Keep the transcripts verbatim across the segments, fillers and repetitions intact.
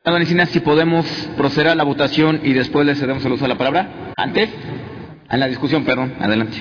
Senador Encinas, si podemos proceder a la votación y después le cedemos el uso de la palabra. Antes, en la discusión, perdón. Adelante.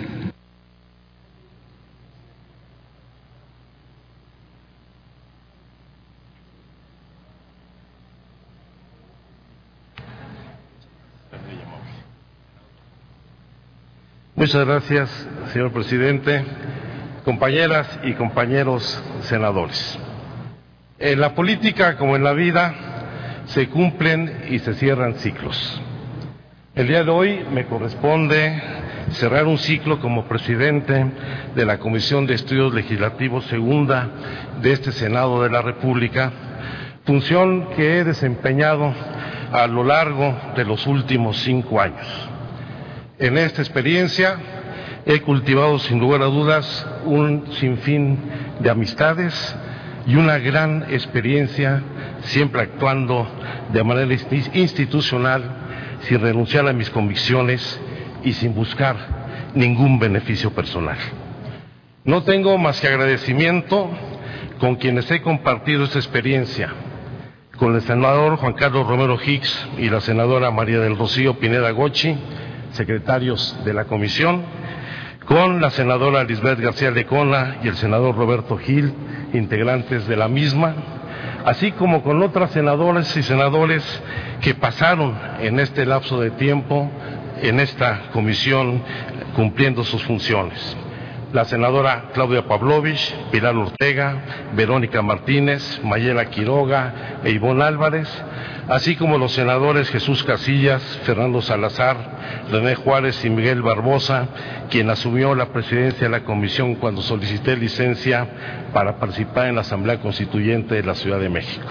Muchas gracias, señor presidente, compañeras y compañeros senadores. En la política, como en la vida, se cumplen y se cierran ciclos. El día de hoy me corresponde cerrar un ciclo como presidente de la Comisión de Estudios Legislativos Segunda de este Senado de la República, función que he desempeñado a lo largo de los últimos cinco años. En esta experiencia he cultivado sin lugar a dudas un sinfín de amistades y una gran experiencia, siempre actuando de manera institucional, sin renunciar a mis convicciones y sin buscar ningún beneficio personal. No tengo más que agradecimiento con quienes he compartido esta experiencia, con el senador Juan Carlos Romero Hicks y la senadora María del Rocío Pineda Gochi, secretarios de la comisión, con la senadora Lisbeth García Lecona y el senador Roberto Gil, integrantes de la misma, así como con otras senadoras y senadores que pasaron en este lapso de tiempo en esta comisión cumpliendo sus funciones. La senadora Claudia Pavlovich, Pilar Ortega, Verónica Martínez, Mayela Quiroga e Ivonne Álvarez, así como los senadores Jesús Casillas, Fernando Salazar, René Juárez y Miguel Barbosa, quien asumió la presidencia de la comisión cuando solicité licencia para participar en la Asamblea Constituyente de la Ciudad de México.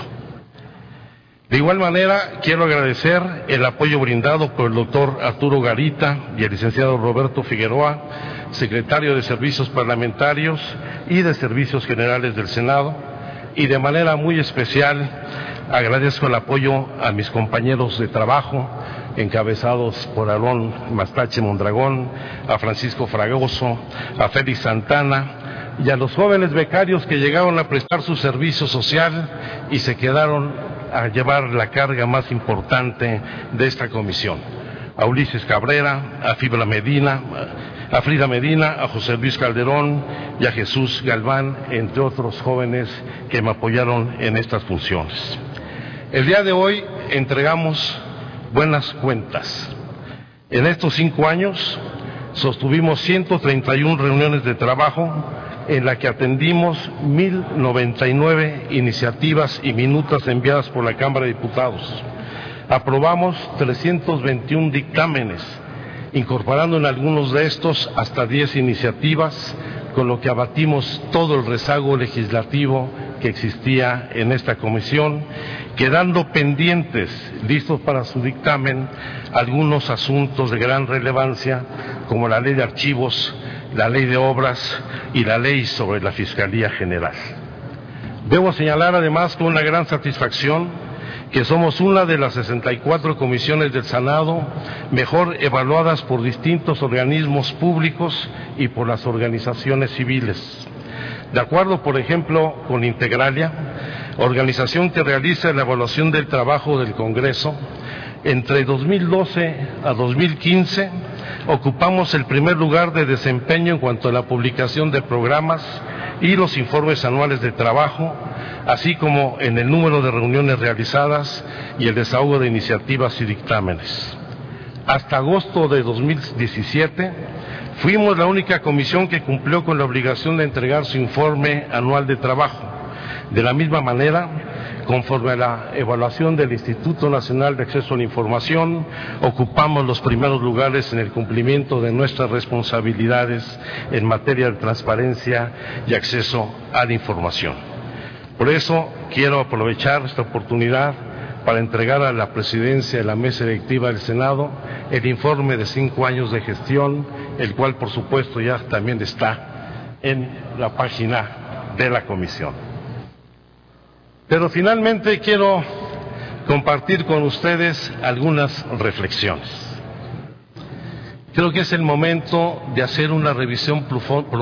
De igual manera, quiero agradecer el apoyo brindado por el doctor Arturo Garita y el licenciado Roberto Figueroa, secretario de Servicios Parlamentarios y de Servicios Generales del Senado, y de manera muy especial agradezco el apoyo a mis compañeros de trabajo, encabezados por Aarón Mastache Mondragón, a Francisco Fragoso, a Félix Santana y a los jóvenes becarios que llegaron a prestar su servicio social y se quedaron a llevar la carga más importante de esta comisión. A Ulises Cabrera, a Fibra Medina, a Frida Medina, a José Luis Calderón y a Jesús Galván, entre otros jóvenes que me apoyaron en estas funciones. El día de hoy entregamos buenas cuentas. En estos cinco años sostuvimos ciento treinta y una reuniones de trabajo en la que atendimos mil noventa y nueve iniciativas y minutas enviadas por la Cámara de Diputados. Aprobamos trescientos veintiún dictámenes, incorporando en algunos de estos hasta diez iniciativas, con lo que abatimos todo el rezago legislativo que existía en esta comisión, quedando pendientes, listos para su dictamen, algunos asuntos de gran relevancia, como la ley de archivos, la ley de obras y la ley sobre la Fiscalía General. Debo señalar además con una gran satisfacción que somos una de las sesenta y cuatro comisiones del Senado mejor evaluadas por distintos organismos públicos y por las organizaciones civiles. De acuerdo, por ejemplo, con Integralia, organización que realiza la evaluación del trabajo del Congreso, entre dos mil doce a dos mil quince ocupamos el primer lugar de desempeño en cuanto a la publicación de programas y los informes anuales de trabajo, así como en el número de reuniones realizadas y el desahogo de iniciativas y dictámenes. Hasta agosto de dos mil diecisiete fuimos la única comisión que cumplió con la obligación de entregar su informe anual de trabajo. De la misma manera, conforme a la evaluación del Instituto Nacional de Acceso a la Información, ocupamos los primeros lugares en el cumplimiento de nuestras responsabilidades en materia de transparencia y acceso a la información. Por eso quiero aprovechar esta oportunidad para entregar a la presidencia de la mesa directiva del Senado el informe de cinco años de gestión, el cual por supuesto ya también está en la página de la comisión. Pero finalmente quiero compartir con ustedes algunas reflexiones. Creo que es el momento de hacer una revisión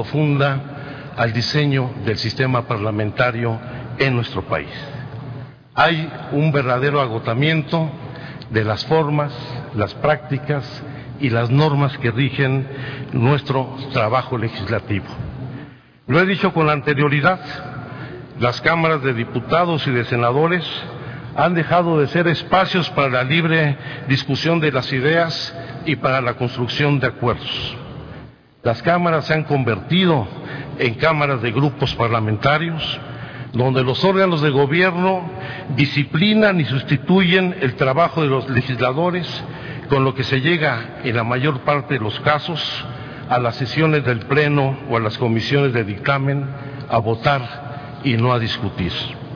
profunda al diseño del sistema parlamentario en nuestro país. Hay un verdadero agotamiento de las formas, las prácticas y las normas que rigen nuestro trabajo legislativo. Lo he dicho con anterioridad, las cámaras de diputados y de senadores han dejado de ser espacios para la libre discusión de las ideas y para la construcción de acuerdos. Las cámaras se han convertido en cámaras de grupos parlamentarios, donde los órganos de gobierno disciplinan y sustituyen el trabajo de los legisladores, con lo que se llega, en la mayor parte de los casos, a las sesiones del Pleno o a las comisiones de dictamen a votar y no a discutir.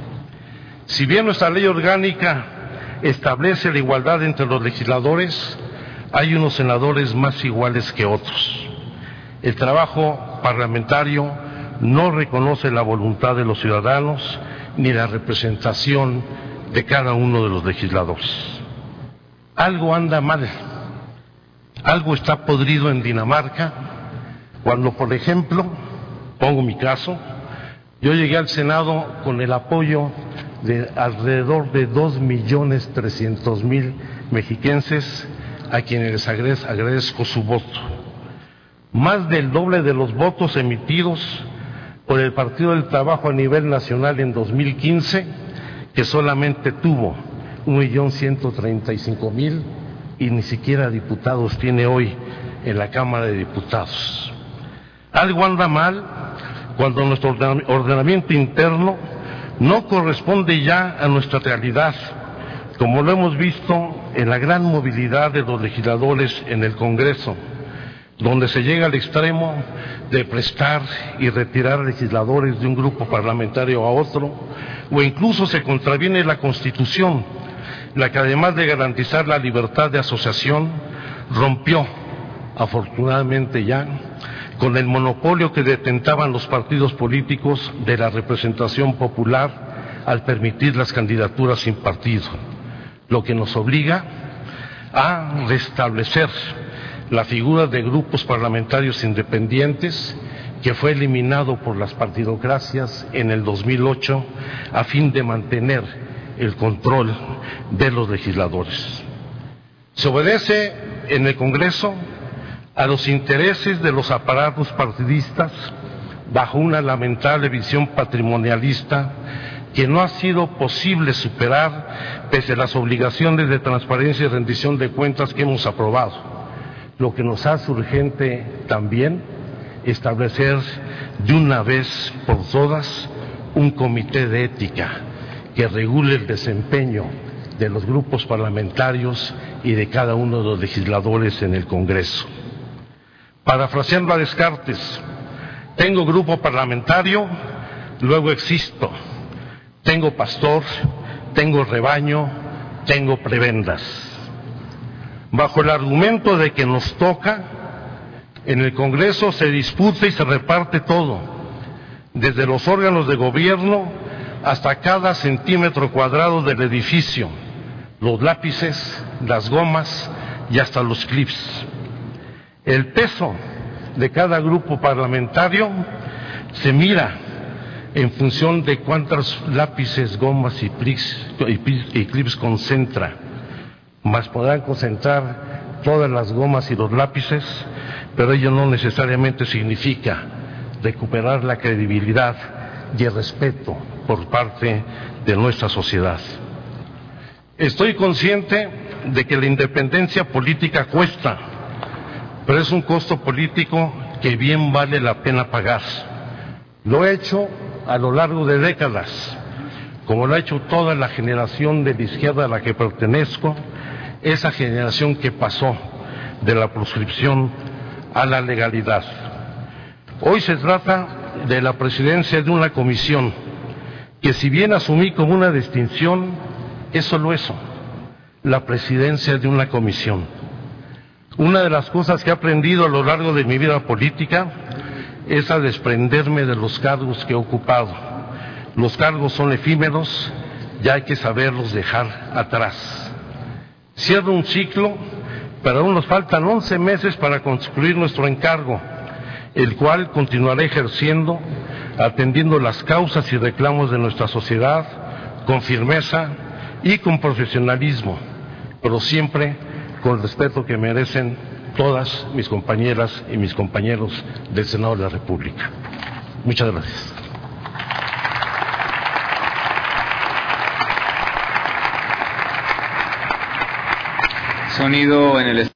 Si bien nuestra ley orgánica establece la igualdad entre los legisladores, hay unos senadores más iguales que otros. El trabajo parlamentario no reconoce la voluntad de los ciudadanos ni la representación de cada uno de los legisladores. Algo anda mal, algo está podrido en Dinamarca, cuando, por ejemplo, pongo mi caso, yo llegué al Senado con el apoyo de alrededor de dos millones trescientos mil mexiquenses, a quienes les agradezco su voto. Más del doble de los votos emitidos por el Partido del Trabajo a nivel nacional en dos mil quince, que solamente tuvo un millón ciento treinta y cinco mil y ni siquiera diputados tiene hoy en la Cámara de Diputados. Algo anda mal cuando nuestro ordenamiento interno no corresponde ya a nuestra realidad, como lo hemos visto en la gran movilidad de los legisladores en el Congreso, donde se llega al extremo de prestar y retirar legisladores de un grupo parlamentario a otro, o incluso se contraviene la Constitución, la que además de garantizar la libertad de asociación, rompió, afortunadamente ya, con el monopolio que detentaban los partidos políticos de la representación popular al permitir las candidaturas sin partido, lo que nos obliga a restablecer la figura de grupos parlamentarios independientes, que fue eliminado por las partidocracias en el dos mil ocho a fin de mantener el control de los legisladores. Se obedece en el Congreso a los intereses de los aparatos partidistas bajo una lamentable visión patrimonialista que no ha sido posible superar pese a las obligaciones de transparencia y rendición de cuentas que hemos aprobado, lo que nos hace urgente también establecer de una vez por todas un comité de ética que regule el desempeño de los grupos parlamentarios y de cada uno de los legisladores en el Congreso. Parafraseando a Descartes, tengo grupo parlamentario, luego existo. Tengo pastor, tengo rebaño, tengo prebendas. Bajo el argumento de que nos toca, en el Congreso se disputa y se reparte todo, desde los órganos de gobierno hasta cada centímetro cuadrado del edificio, los lápices, las gomas y hasta los clips. El peso de cada grupo parlamentario se mira en función de cuántos lápices, gomas y, plics, y clips concentra, más podrán concentrar todas las gomas y los lápices, pero ello no necesariamente significa recuperar la credibilidad y el respeto por parte de nuestra sociedad. Estoy consciente de que la independencia política cuesta, pero es un costo político que bien vale la pena pagar. Lo he hecho a lo largo de décadas, como lo ha hecho toda la generación de la izquierda a la que pertenezco, esa generación que pasó de la proscripción a la legalidad. Hoy se trata de la presidencia de una comisión que, si bien asumí como una distinción, es solo eso, la presidencia de una comisión. Una de las cosas que he aprendido a lo largo de mi vida política es a desprenderme de los cargos que he ocupado. Los cargos son efímeros y hay que saberlos dejar atrás. Cierro un ciclo, pero aún nos faltan once meses para concluir nuestro encargo, el cual continuaré ejerciendo, atendiendo las causas y reclamos de nuestra sociedad con firmeza y con profesionalismo, pero siempre con el respeto que merecen todas mis compañeras y mis compañeros del Senado de la República. Muchas gracias. Sonido en el